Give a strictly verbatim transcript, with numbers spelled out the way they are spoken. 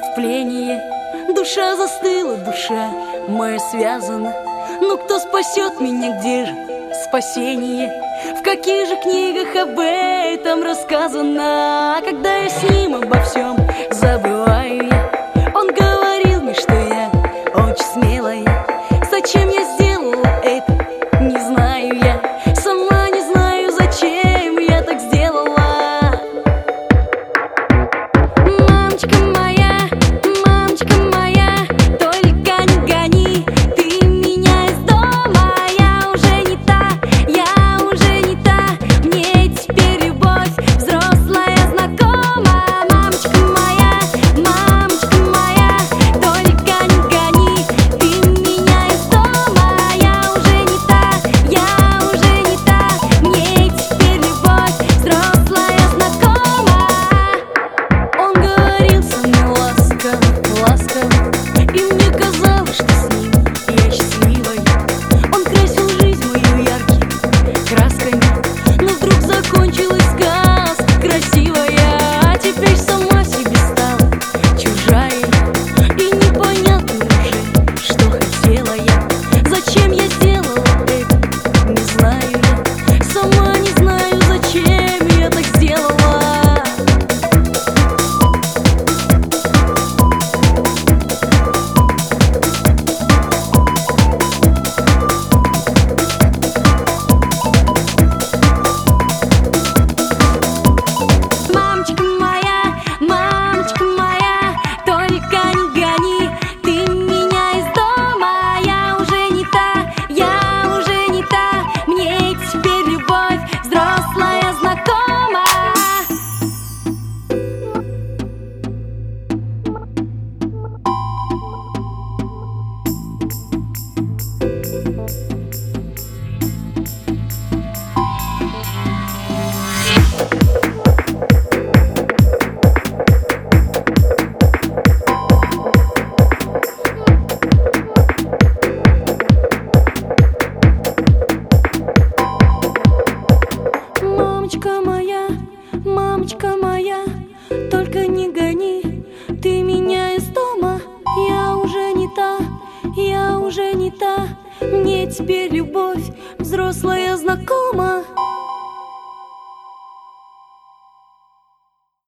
в плене. Душа застыла, душа моя связана. Ну кто спасет меня, где же спасение? В каких же книгах об этом рассказано? Когда я с ним обо всем забываю я, он говорил мне, что я очень смелая. Зачем я сделала это, не знаю я. Сама не знаю, зачем я так сделала. Мамочка моя, мамочка моя, только не гони ты меня из дома. Я уже не та, я уже не та, мне теперь любовь взрослая знакома. Мамочка моя, мамочка моя, только не гони ты меня из дома. Я уже не та, я уже не та, мне теперь любовь взрослая знакома. Он говорил со мной ласково, ласково, и мне казалось, что с ним я счастливой. Он красил жизнь мою яркими красками, но вдруг закончилась сказка красивая. А теперь сама себе стала чужая, и непонятно уже, что хотела я. Зачем я сделала это, не знаю я. Сама не знаю, зачем я так сделала. Мамочка моя, мамочка моя, только не гони ты меня из дома. Я уже не та, я уже не та, мне теперь любовь взрослая знакома. Мамочка моя, мамочка моя, только не гони ты меня из дома. Я уже не та, я уже не та, мне теперь любовь взрослая знакома.